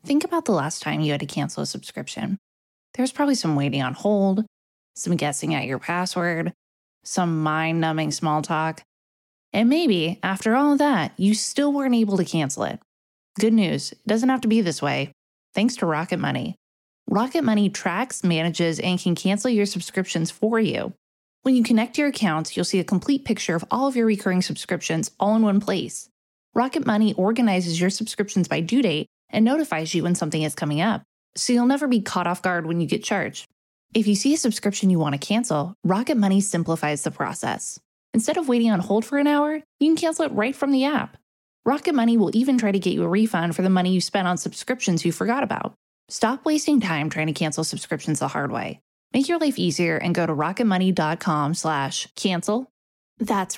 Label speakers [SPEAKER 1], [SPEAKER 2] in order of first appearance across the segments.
[SPEAKER 1] Think about the last time you had to cancel a subscription. There's probably some waiting on hold, some guessing at your password, some mind-numbing small talk. And maybe, after all of that, you still weren't able to cancel it. Good news, it doesn't have to be this way. Thanks to Rocket Money. Rocket Money tracks, manages, and can cancel your subscriptions for you. When you connect your accounts, you'll see a complete picture of all of your recurring subscriptions all in one place. Rocket Money organizes your subscriptions by due date and notifies you when something is coming up, so you'll never be caught off guard when you get charged. If you see a subscription you want to cancel, Rocket Money simplifies the process. Instead of waiting on hold for an hour, you can cancel it right from the app. Rocket Money will even try to get you a refund for the money you spent on subscriptions you forgot about. Stop wasting time trying to cancel subscriptions the hard way. Make your life easier and go to rocketmoney.com/cancel. That's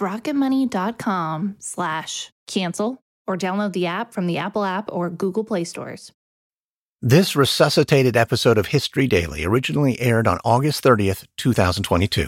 [SPEAKER 1] rocketmoney.com/cancel, or download the app from the Apple app or Google Play stores.
[SPEAKER 2] This resuscitated episode of History Daily originally aired on August 30th, 2022.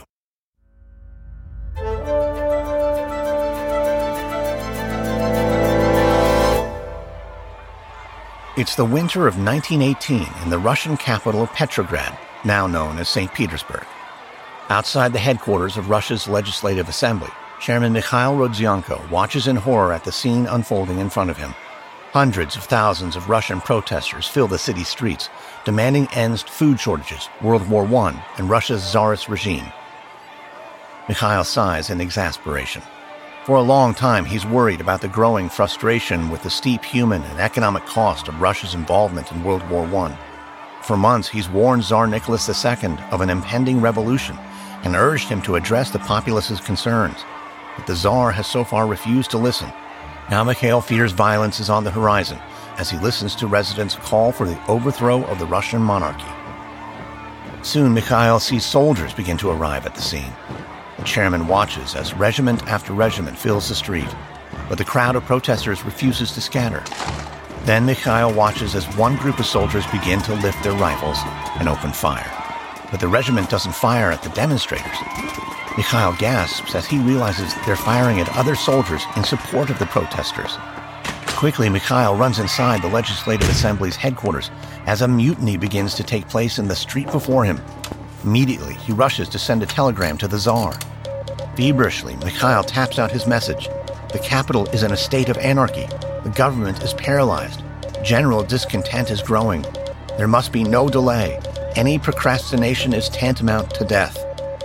[SPEAKER 2] It's the winter of 1918 in the Russian capital of Petrograd, now known as St. Petersburg. Outside the headquarters of Russia's Legislative Assembly, Chairman Mikhail Rodzianko watches in horror at the scene unfolding in front of him. Hundreds of thousands of Russian protesters fill the city streets, demanding ends to food shortages, World War I, and Russia's Tsarist regime. Mikhail sighs in exasperation. For a long time, he's worried about the growing frustration with the steep human and economic cost of Russia's involvement in World War I. For months, he's warned Tsar Nicholas II of an impending revolution and urged him to address the populace's concerns. But the Tsar has so far refused to listen. Now Mikhail fears violence is on the horizon as he listens to residents call for the overthrow of the Russian monarchy. Soon, Mikhail sees soldiers begin to arrive at the scene. The chairman watches as regiment after regiment fills the street, but the crowd of protesters refuses to scatter. Then Mikhail watches as one group of soldiers begin to lift their rifles and open fire. But the regiment doesn't fire at the demonstrators. Mikhail gasps as he realizes they're firing at other soldiers in support of the protesters. Quickly, Mikhail runs inside the Legislative Assembly's headquarters as a mutiny begins to take place in the street before him. Immediately, he rushes to send a telegram to the Tsar. Feverishly, Mikhail taps out his message. The capital is in a state of anarchy. The government is paralyzed. General discontent is growing. There must be no delay. Any procrastination is tantamount to death.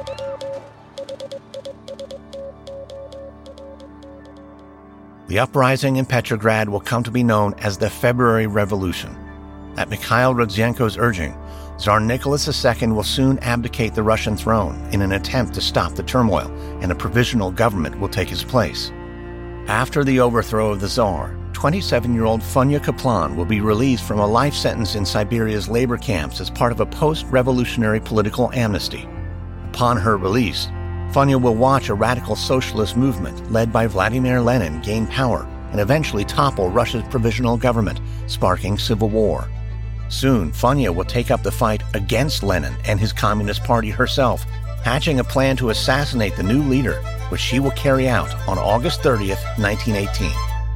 [SPEAKER 2] The uprising in Petrograd will come to be known as the February Revolution. At Mikhail Rodzianko's urging, Tsar Nicholas II will soon abdicate the Russian throne in an attempt to stop the turmoil, and a provisional government will take his place. After the overthrow of the Tsar, 27-year-old Funya Kaplan will be released from a life sentence in Siberia's labor camps as part of a post-revolutionary political amnesty. Upon her release, Funya will watch a radical socialist movement led by Vladimir Lenin gain power and eventually topple Russia's provisional government, sparking civil war. Soon, Funya will take up the fight against Lenin and his Communist Party herself, hatching a plan to assassinate the new leader, which she will carry out on August 30th, 1918.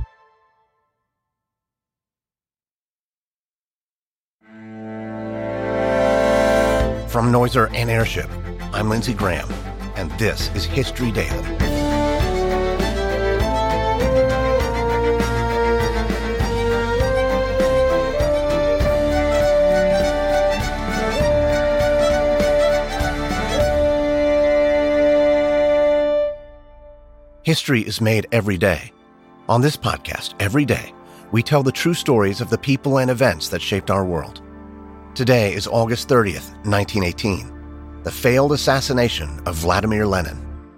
[SPEAKER 2] From Noiser and Airship, I'm Lindsey Graham, and this is History Daily. History is made every day. On this podcast, every day, we tell the true stories of the people and events that shaped our world. Today is August 30th, 1918, the failed assassination of Vladimir Lenin.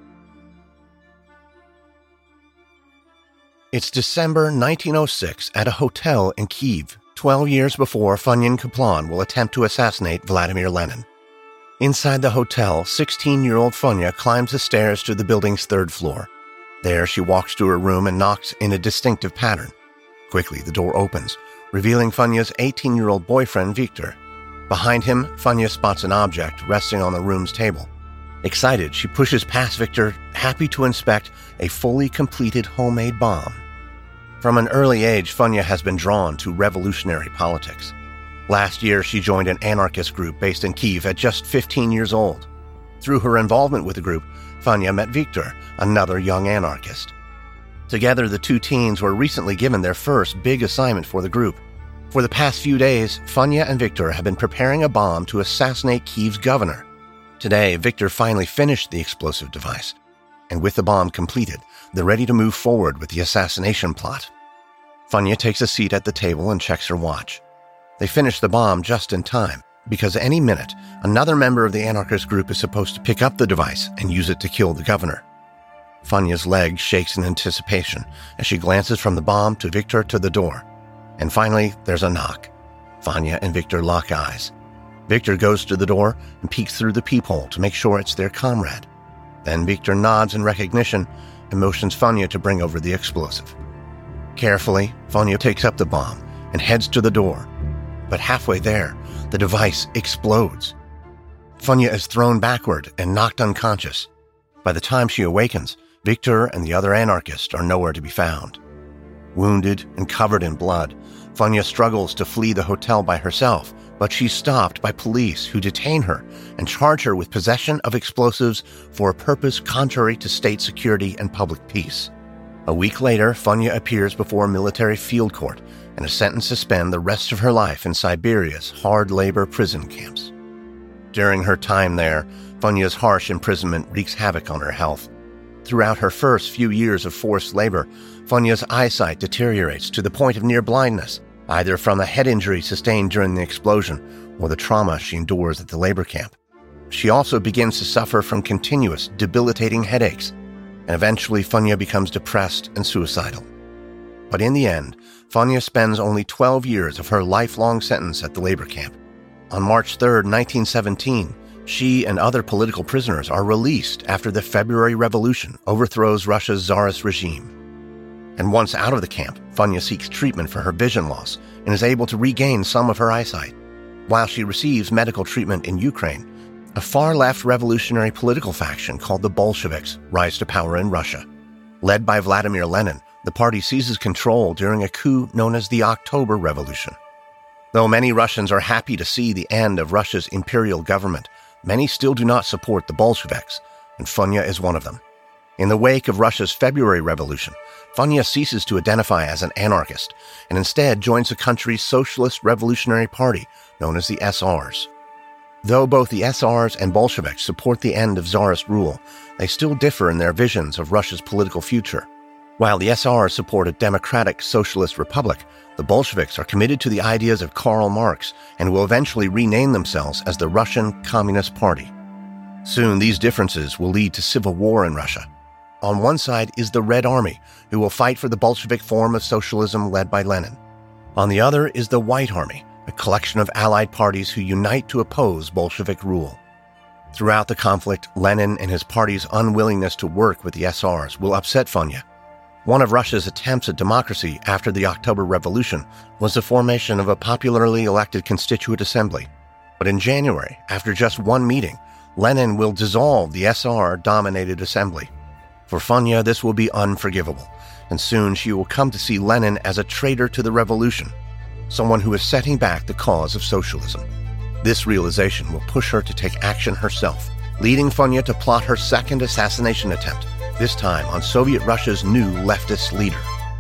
[SPEAKER 2] It's December 1906 at a hotel in Kyiv, 12 years before Funya Kaplan will attempt to assassinate Vladimir Lenin. Inside the hotel, 16-year-old Funya climbs the stairs to the building's third floor. There, she walks to her room and knocks in a distinctive pattern. Quickly, the door opens, revealing Funya's 18-year-old boyfriend, Viktor. Behind him, Funya spots an object resting on the room's table. Excited, she pushes past Viktor, happy to inspect a fully completed homemade bomb. From an early age, Funya has been drawn to revolutionary politics. Last year, she joined an anarchist group based in Kyiv at just 15 years old. Through her involvement with the group, Funya met Viktor, another young anarchist. Together, the two teens were recently given their first big assignment for the group. For the past few days, Funya and Viktor have been preparing a bomb to assassinate Kyiv's governor. Today, Viktor finally finished the explosive device, and with the bomb completed, they're ready to move forward with the assassination plot. Funya takes a seat at the table and checks her watch. They finish the bomb just in time, because any minute, another member of the anarchist group is supposed to pick up the device and use it to kill the governor. Funya's leg shakes in anticipation as she glances from the bomb to Viktor to the door. And finally, there's a knock. Funya and Viktor lock eyes. Viktor goes to the door and peeks through the peephole to make sure it's their comrade. Then Viktor nods in recognition and motions Funya to bring over the explosive. Carefully, Funya takes up the bomb and heads to the door. But halfway there, the device explodes. Funya is thrown backward and knocked unconscious. By the time she awakens, Viktor and the other anarchists are nowhere to be found. Wounded and covered in blood, Funya struggles to flee the hotel by herself, but she's stopped by police who detain her and charge her with possession of explosives for a purpose contrary to state security and public peace. A week later, Funya appears before a military field court and is sentenced to spend the rest of her life in Siberia's hard labor prison camps. During her time there, Funya's harsh imprisonment wreaks havoc on her health. Throughout her first few years of forced labor, Funya's eyesight deteriorates to the point of near blindness, either from a head injury sustained during the explosion or the trauma she endures at the labor camp. She also begins to suffer from continuous, debilitating headaches, and eventually Funya becomes depressed and suicidal. But in the end, Funya spends only 12 years of her lifelong sentence at the labor camp. On March 3, 1917, she and other political prisoners are released after the February Revolution overthrows Russia's Tsarist regime. And once out of the camp, Funya seeks treatment for her vision loss and is able to regain some of her eyesight. While she receives medical treatment in Ukraine, a far-left revolutionary political faction called the Bolsheviks rise to power in Russia. Led by Vladimir Lenin, the party seizes control during a coup known as the October Revolution. Though many Russians are happy to see the end of Russia's imperial government, many still do not support the Bolsheviks, and Funya is one of them. In the wake of Russia's February Revolution, Funya ceases to identify as an anarchist and instead joins the country's Socialist Revolutionary Party, known as the SRs. Though both the SRs and Bolsheviks support the end of Tsarist rule, they still differ in their visions of Russia's political future. While the SRs support a democratic socialist republic, the Bolsheviks are committed to the ideas of Karl Marx and will eventually rename themselves as the Russian Communist Party. Soon, these differences will lead to civil war in Russia. On one side is the Red Army, who will fight for the Bolshevik form of socialism led by Lenin. On the other is the White Army, a collection of allied parties who unite to oppose Bolshevik rule. Throughout the conflict, Lenin and his party's unwillingness to work with the SRs will upset Funya. One of Russia's attempts at democracy after the October Revolution was the formation of a popularly elected constituent assembly. But in January, after just one meeting, Lenin will dissolve the SR-dominated assembly. For Funya, this will be unforgivable, and soon she will come to see Lenin as a traitor to the revolution, someone who is setting back the cause of socialism. This realization will push her to take action herself, leading Funya to plot her second assassination attempt, this time on Soviet Russia's new leftist leader.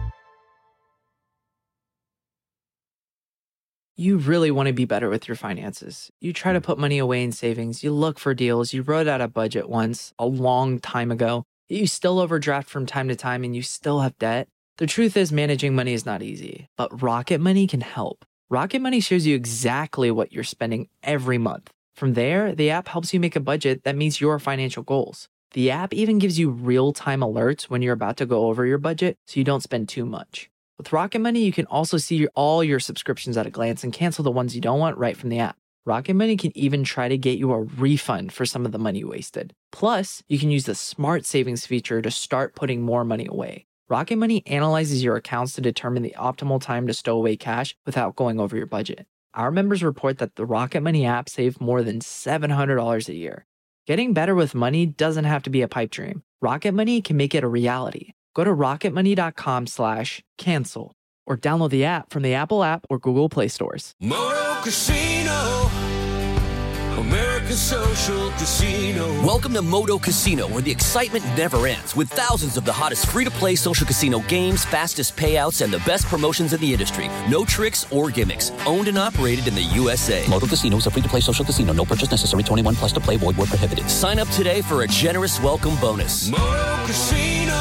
[SPEAKER 3] You really want to be better with your finances. You try to put money away in savings, you look for deals, you wrote out a budget once, a long time ago, you still overdraft from time to time and you still have debt. The truth is managing money is not easy, but Rocket Money can help. Rocket Money shows you exactly what you're spending every month. From there, the app helps you make a budget that meets your financial goals. The app even gives you real-time alerts when you're about to go over your budget so you don't spend too much. With Rocket Money, you can also see all your subscriptions at a glance and cancel the ones you don't want right from the app. Rocket Money can even try to get you a refund for some of the money wasted. Plus, you can use the Smart Savings feature to start putting more money away. Rocket Money analyzes your accounts to determine the optimal time to stow away cash without going over your budget. Our members report that the Rocket Money app saved more than $700 a year. Getting better with money doesn't have to be a pipe dream. Rocket Money can make it a reality. Go to rocketmoney.com/cancel or download the app from the Apple app or Google Play stores.
[SPEAKER 4] Moto Casino, America's social casino.
[SPEAKER 5] Welcome to Moto Casino, where the excitement never ends, with thousands of the hottest free-to-play social casino games, fastest payouts, and the best promotions in the industry. No tricks or gimmicks. Owned and operated in the USA.
[SPEAKER 6] Moto Casino is a free-to-play social casino. No purchase necessary. 21 plus to play. Void where prohibited.
[SPEAKER 5] Sign up today for a generous welcome bonus.
[SPEAKER 4] Moto Casino,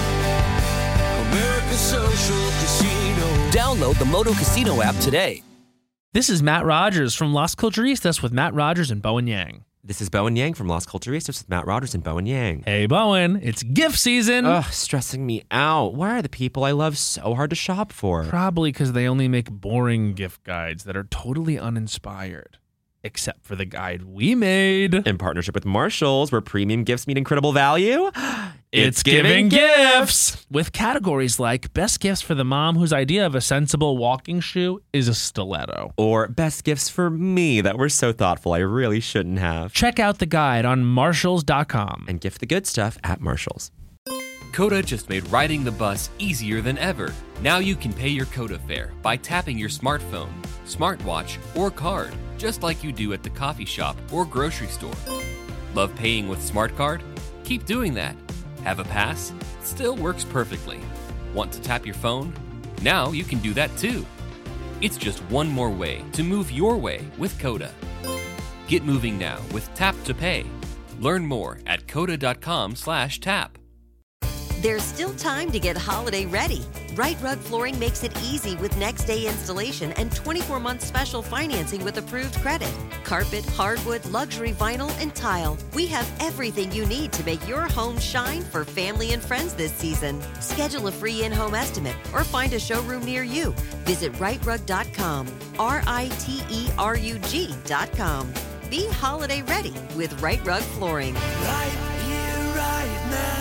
[SPEAKER 4] America's social casino.
[SPEAKER 5] Download the Moto Casino app today.
[SPEAKER 7] This is Matt Rogers from Las Culturistas with Matt Rogers and Bowen Yang.
[SPEAKER 8] This is Bowen Yang from Las Culturistas with Matt Rogers and Bowen Yang.
[SPEAKER 7] Hey, Bowen, it's gift season.
[SPEAKER 8] Ugh, stressing me out. Why are the people I love so hard to shop for?
[SPEAKER 7] Probably because they only make boring gift guides that are totally uninspired. Except for the guide we made.
[SPEAKER 8] In partnership with Marshalls, where premium gifts meet incredible value.
[SPEAKER 7] It's giving gifts! With categories like best gifts for the mom whose idea of a sensible walking shoe is a stiletto.
[SPEAKER 8] Or best gifts for me that were so thoughtful I really shouldn't have.
[SPEAKER 7] Check out the guide on Marshalls.com.
[SPEAKER 8] And gift the good stuff at Marshalls.
[SPEAKER 9] Coda just made riding the bus easier than ever. Now you can pay your Coda fare by tapping your smartphone, smartwatch, or card, just like you do at the coffee shop or grocery store. Love paying with Smart Card? Keep doing that. Have a pass? Still works perfectly. Want to tap your phone? Now you can do that too. It's just one more way to move your way with Coda. Get moving now with Tap to Pay. Learn more at coda.com/tap.
[SPEAKER 10] There's still time to get holiday ready. Right Rug Flooring makes it easy with next day installation and 24-month special financing with approved credit. Carpet, hardwood, luxury vinyl, and tile. We have everything you need to make your home shine for family and friends this season. Schedule a free in-home estimate or find a showroom near you. Visit rightrug.com, RITERUG.com. Be holiday ready with Right Rug Flooring.
[SPEAKER 4] Right here, right now.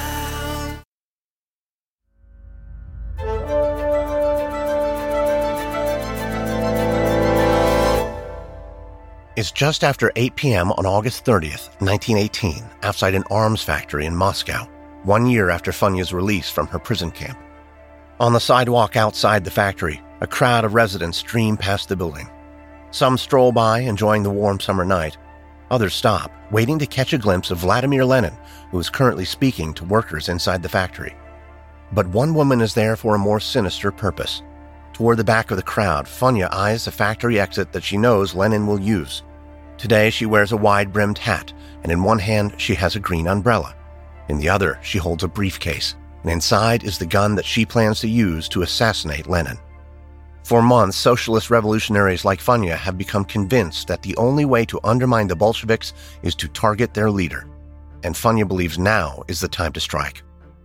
[SPEAKER 2] It's just after 8 p.m. on August 30th, 1918, outside an arms factory in Moscow, 1 year after Funya's release from her prison camp. On the sidewalk outside the factory, a crowd of residents stream past the building. Some stroll by, enjoying the warm summer night. Others stop, waiting to catch a glimpse of Vladimir Lenin, who is currently speaking to workers inside the factory. But one woman is there for a more sinister purpose. Toward the back of the crowd, Funya eyes the factory exit that she knows Lenin will use. Today, she wears a wide-brimmed hat, and in one hand, she has a green umbrella. In the other, she holds a briefcase, and inside is the gun that she plans to use to assassinate Lenin. For months, socialist revolutionaries like Funya have become convinced that the only way to undermine the Bolsheviks is to target their leader. And Funya believes now is the time to strike.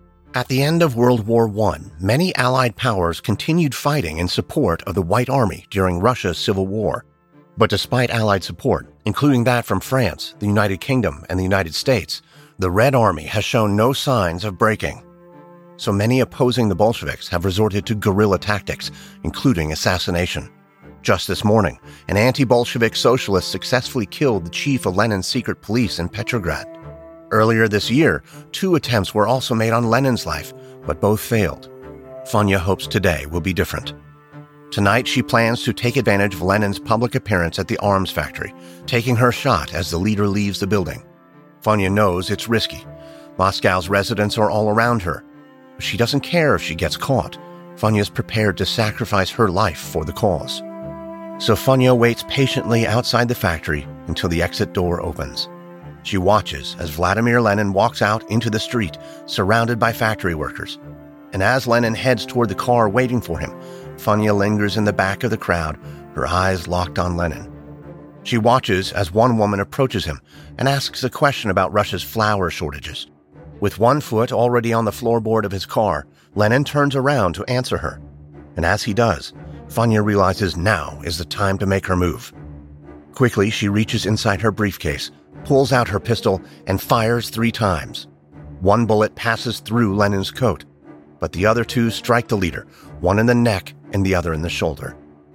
[SPEAKER 2] At the end of World War I, many Allied powers continued fighting in support of the White Army during Russia's Civil War. But despite Allied support, including that from France, the United Kingdom, and the United States, the Red Army has shown no signs of breaking. So many opposing the Bolsheviks have resorted to guerrilla tactics, including assassination. Just this morning, an anti-Bolshevik socialist successfully killed the chief of Lenin's secret police in Petrograd. Earlier this year, 2 attempts were also made on Lenin's life, but both failed. Funya hopes today will be different. Tonight, she plans to take advantage of Lenin's public appearance at the arms factory, taking her shot as the leader leaves the building. Funya knows it's risky. Moscow's residents are all around her. But she doesn't care if she gets caught. Funya's prepared to sacrifice her life for the cause. So Funya waits patiently outside the factory until the exit door opens. She watches as Vladimir Lenin walks out into the street, surrounded by factory workers. And as Lenin heads toward the car waiting for him, Funya lingers in the back of the crowd, her eyes locked on Lenin. She watches as one woman approaches him and asks a question about Russia's flour shortages. With one foot already on the floorboard of his car, Lenin turns around to answer her. And as he does, Funya realizes now is the time to make her move. Quickly, she reaches inside her briefcase, pulls out her pistol, and fires 3 times. One bullet passes through Lenin's coat, but the other 2 strike the leader, one in the neck and the other in the shoulder.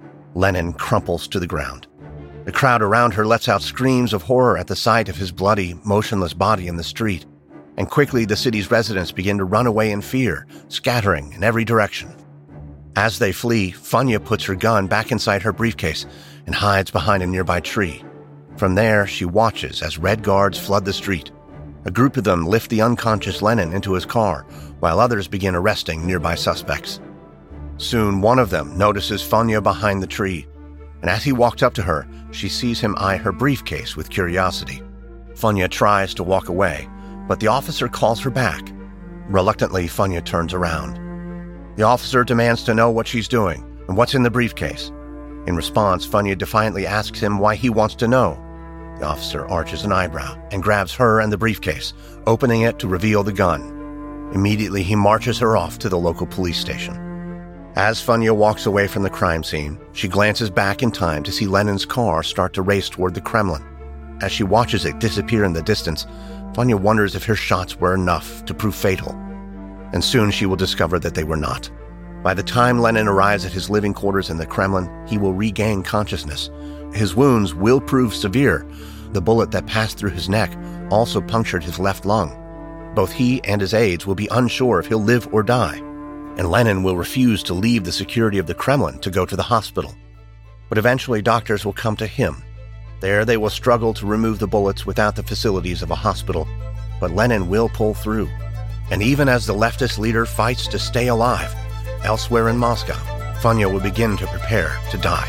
[SPEAKER 2] Lenin crumples to the ground. The crowd around her lets out screams of horror at the sight of his bloody, motionless body in the street. and quickly the city's residents begin to run away in fear, scattering in every direction. As they flee, Funya puts her gun back inside her briefcase and hides behind a nearby tree. From there, she watches as Red Guards flood the street. A group of them lift the unconscious Lennon into his car, while others begin arresting nearby suspects. Soon, one of them notices Funya behind the tree, and as he walks up to her, she sees him eye her briefcase with curiosity. Funya tries to walk away, but the officer calls her back. Reluctantly, Funya turns around. The officer demands to know what she's doing and what's in the briefcase. In response, Funya defiantly asks him why he wants to know. The officer arches an eyebrow and grabs her and the briefcase, opening it to reveal the gun. Immediately, he marches her off to the local police station. As Funya walks away from the crime scene, she glances back in time to see Lenin's car start to race toward the Kremlin. As she watches it disappear in the distance, Funya wonders if her shots were enough to prove fatal. And soon she will discover that they were not. By the time Lenin arrives at his living quarters in the Kremlin, he will regain consciousness. His wounds will prove severe. The bullet that passed through his neck also punctured his left lung. Both he and his aides will be unsure if he'll live or die, and Lenin will refuse to leave the security of the Kremlin to go to the hospital. But eventually doctors will come to him. There they will struggle to remove the bullets without the facilities of a hospital, but Lenin will pull through. And even as the leftist leader fights to stay alive, elsewhere in Moscow, Funya will begin to prepare to die.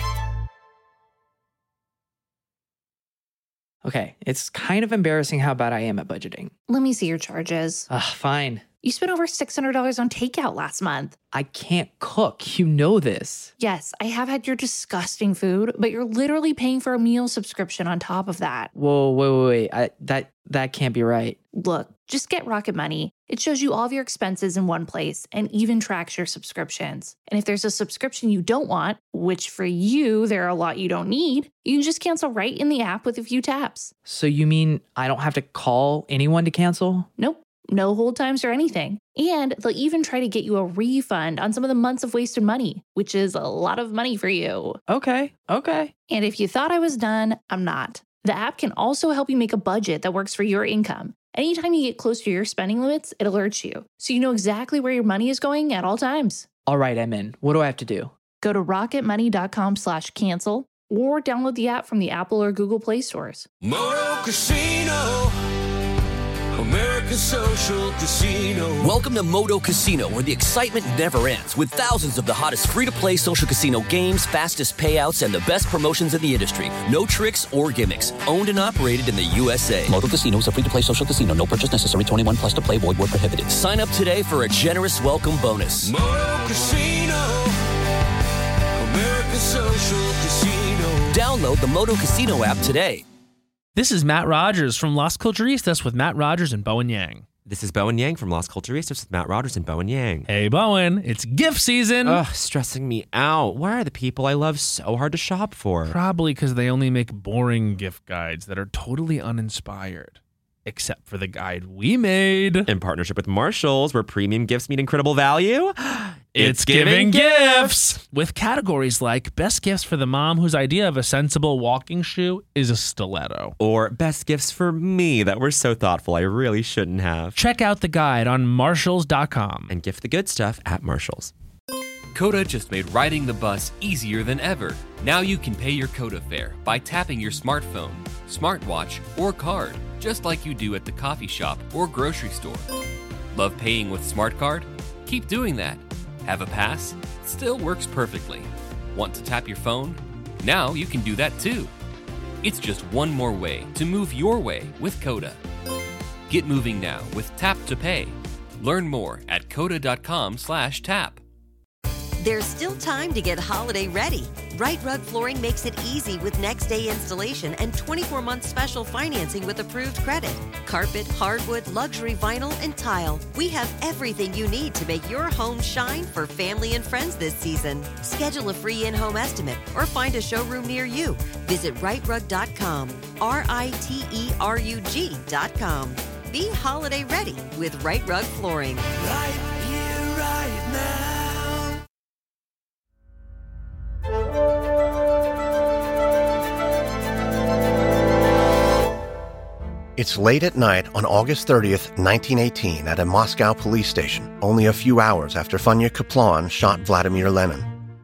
[SPEAKER 3] Okay, it's kind of embarrassing how bad I am at budgeting.
[SPEAKER 1] Let me see your charges.
[SPEAKER 3] Fine.
[SPEAKER 1] You spent over $600 on takeout last month.
[SPEAKER 3] I can't cook. You know this.
[SPEAKER 1] Yes, I have had your disgusting food, but you're literally paying for a meal subscription on top of that.
[SPEAKER 3] Whoa, wait. That can't be right.
[SPEAKER 1] Look, just get Rocket Money. It shows you all of your expenses in one place and even tracks your subscriptions. And if there's a subscription you don't want, which for you, there are a lot you don't need, you can just cancel right in the app with a few taps.
[SPEAKER 3] So you mean I don't have to call anyone to cancel?
[SPEAKER 1] Nope. No hold times or anything. And they'll even try to get you a refund on some of the months of wasted money, which is a lot of money for you.
[SPEAKER 3] Okay.
[SPEAKER 1] And if you thought I was done, I'm not. The app can also help you make a budget that works for your income. Anytime you get close to your spending limits, it alerts you, so you know exactly where your money is going at all times.
[SPEAKER 3] All right, I'm in. What do I have to do?
[SPEAKER 1] Go to rocketmoney.com/cancel or download the app from the Apple or Google Play stores.
[SPEAKER 4] Moto Casino, American Social Casino.
[SPEAKER 5] Welcome to Moto Casino, where the excitement never ends, with thousands of the hottest free-to-play social casino games, fastest payouts, and the best promotions in the industry. No tricks or gimmicks. Owned and operated in the USA.
[SPEAKER 6] Moto Casino is a free-to-play social casino. No purchase necessary. 21 plus to play. Void where prohibited.
[SPEAKER 5] Sign up today for a generous welcome bonus.
[SPEAKER 4] Moto Casino, American Social Casino.
[SPEAKER 5] Download the Moto Casino app today.
[SPEAKER 7] This is Matt Rogers from Las Culturistas with Matt Rogers and Bowen Yang.
[SPEAKER 8] This is Bowen Yang from Las Culturistas with Matt Rogers and Bowen Yang.
[SPEAKER 7] Hey, Bowen, it's gift season.
[SPEAKER 8] Ugh, stressing me out. Why are the people I love so hard to shop for?
[SPEAKER 7] Probably because they only make boring gift guides that are totally uninspired. Except for the guide we made.
[SPEAKER 8] In partnership with Marshalls, where premium gifts meet incredible value.
[SPEAKER 7] It's giving gifts! With categories like best gifts for the mom whose idea of a sensible walking shoe is a stiletto.
[SPEAKER 8] Or best gifts for me that were so thoughtful I really shouldn't have.
[SPEAKER 7] Check out the guide on Marshalls.com.
[SPEAKER 8] And gift the good stuff at Marshalls.
[SPEAKER 9] Coda just made riding the bus easier than ever. Now you can pay your Coda fare by tapping your smartphone, smartwatch, or card, just like you do at the coffee shop or grocery store. Love paying with Smart Card? Keep doing that. Have a pass? Still works perfectly. Want to tap your phone? Now you can do that too. It's just one more way to move your way with Coda. Get moving now with Tap to Pay. Learn more at coda.com/tap.
[SPEAKER 10] There's still time to get holiday ready. Right Rug Flooring makes it easy with next day installation and 24-month special financing with approved credit. Carpet, hardwood, luxury vinyl, and tile. We have everything you need to make your home shine for family and friends this season. Schedule a free in-home estimate or find a showroom near you. Visit rightrug.com, RITERUG.com. Be holiday ready with Right Rug Flooring.
[SPEAKER 4] Right here, right now.
[SPEAKER 2] It's late at night on August 30th, 1918, at a Moscow police station, only a few hours after Funya Kaplan shot Vladimir Lenin.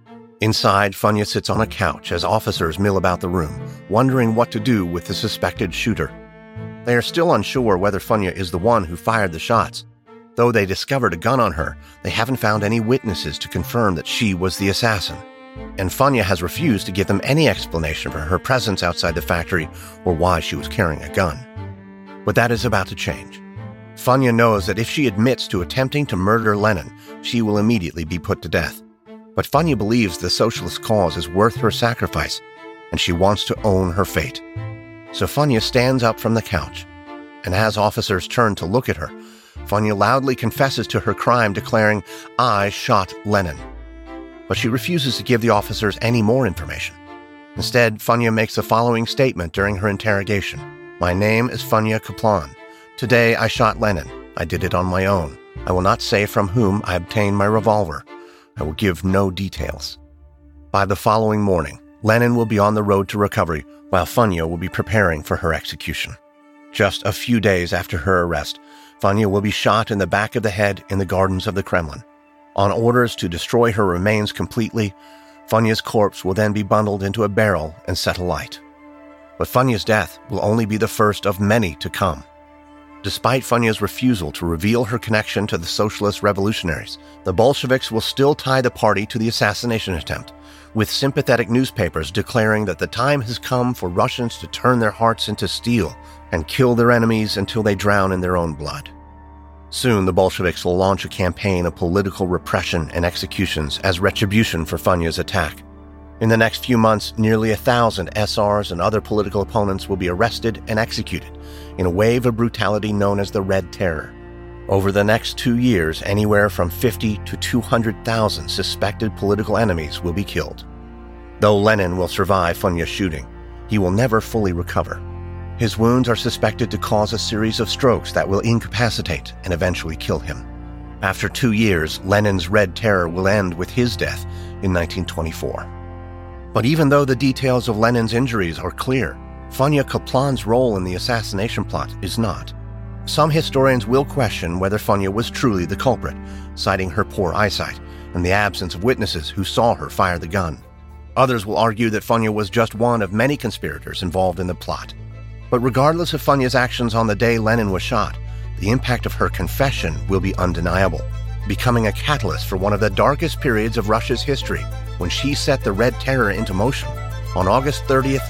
[SPEAKER 2] Inside, Funya sits on a couch as officers mill about the room, wondering what to do with the suspected shooter. They are still unsure whether Funya is the one who fired the shots. Though they discovered a gun on her, they haven't found any witnesses to confirm that she was the assassin. And Funya has refused to give them any explanation for her presence outside the factory or why she was carrying a gun. But that is about to change. Funya knows that if she admits to attempting to murder Lenin, she will immediately be put to death. But Funya believes the socialist cause is worth her sacrifice, and she wants to own her fate. So Funya stands up from the couch, and as officers turn to look at her, Funya loudly confesses to her crime, declaring, "I shot Lenin." But she refuses to give the officers any more information. Instead, Funya makes the following statement during her interrogation. "My name is Funya Kaplan. Today I shot Lenin. I did it on my own. I will not say from whom I obtained my revolver. I will give no details." By the following morning, Lenin will be on the road to recovery, while Funya will be preparing for her execution. Just a few days after her arrest, Funya will be shot in the back of the head in the gardens of the Kremlin. On orders to destroy her remains completely, Funya's corpse will then be bundled into a barrel and set alight. But Funya's death will only be the first of many to come. Despite Funya's refusal to reveal her connection to the socialist revolutionaries, the Bolsheviks will still tie the party to the assassination attempt, with sympathetic newspapers declaring that the time has come for Russians to turn their hearts into steel and kill their enemies until they drown in their own blood. Soon, the Bolsheviks will launch a campaign of political repression and executions as retribution for Funya's attack. In the next few months, nearly 1,000 SRs and other political opponents will be arrested and executed in a wave of brutality known as the Red Terror. Over the next 2 years, anywhere from 50 to 200,000 suspected political enemies will be killed. Though Lenin will survive Funya's shooting, he will never fully recover. His wounds are suspected to cause a series of strokes that will incapacitate and eventually kill him. After 2 years, Lenin's Red Terror will end with his death in 1924. But even though the details of Lenin's injuries are clear, Funya Kaplan's role in the assassination plot is not. Some historians will question whether Funya was truly the culprit, citing her poor eyesight and the absence of witnesses who saw her fire the gun. Others will argue that Funya was just one of many conspirators involved in the plot. But regardless of Funya's actions on the day Lenin was shot, the impact of her confession will be undeniable, becoming a catalyst for one of the darkest periods of Russia's history, when she set the Red Terror into motion on August 30th,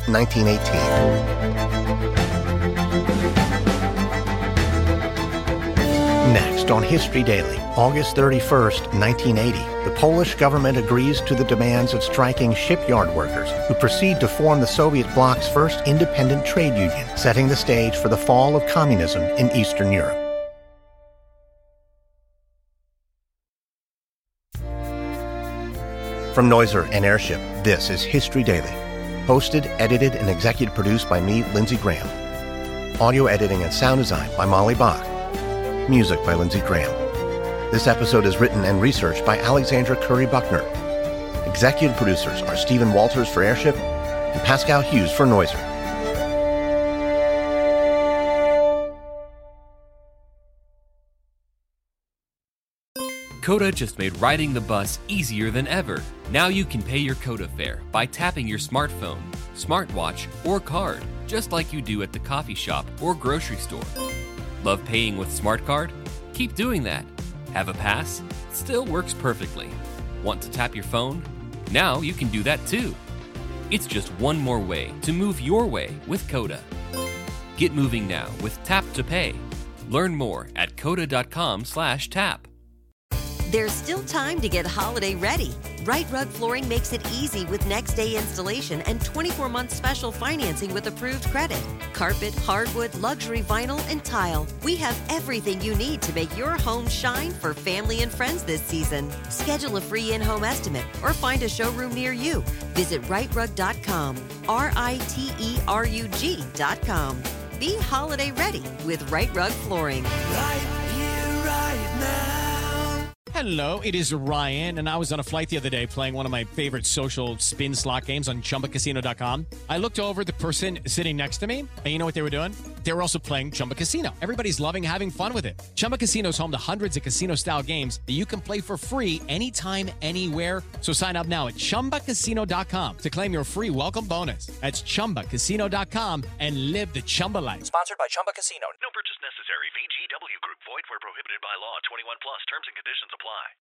[SPEAKER 2] 1918. Next on History Daily, August 31st, 1980, the Polish government agrees to the demands of striking shipyard workers who proceed to form the Soviet bloc's first independent trade union, setting the stage for the fall of communism in Eastern Europe. From Noiser and Airship, this is History Daily. Hosted, edited, and executive produced by me, Lindsey Graham. Audio editing and sound design by Molly Bach. Music by Lindsey Graham. This episode is written and researched by Alexandra Curry Buckner. Executive producers are Stephen Walters for Airship and Pascal Hughes for Noiser.
[SPEAKER 9] Coda just made riding the bus easier than ever. Now you can pay your Coda fare by tapping your smartphone, smartwatch, or card, just like you do at the coffee shop or grocery store. Love paying with Smart Card? Keep doing that. Have a pass? Still works perfectly. Want to tap your phone? Now you can do that too. It's just one more way to move your way with Coda. Get moving now with Tap to Pay. Learn more at coda.com/tap.
[SPEAKER 10] There's still time to get holiday ready. Right Rug Flooring makes it easy with next day installation and 24-month special financing with approved credit. Carpet, hardwood, luxury vinyl, and tile. We have everything you need to make your home shine for family and friends this season. Schedule a free in-home estimate or find a showroom near you. Visit rightrug.com, RITERUG.com. Be holiday ready with Right Rug Flooring.
[SPEAKER 4] Right here, right now.
[SPEAKER 11] Hello, it is Ryan, and I was on a flight the other day playing one of my favorite social spin slot games on ChumbaCasino.com. I looked over at the person sitting next to me, and you know what they were doing? They were also playing Chumba Casino. Everybody's loving having fun with it. Chumba Casino is home to hundreds of casino-style games that you can play for free anytime, anywhere. So sign up now at ChumbaCasino.com to claim your free welcome bonus. That's ChumbaCasino.com and live the Chumba life.
[SPEAKER 12] Sponsored by Chumba Casino.
[SPEAKER 13] No purchase necessary. VGW Group. Void where prohibited by law. 21 plus. Terms and conditions apply.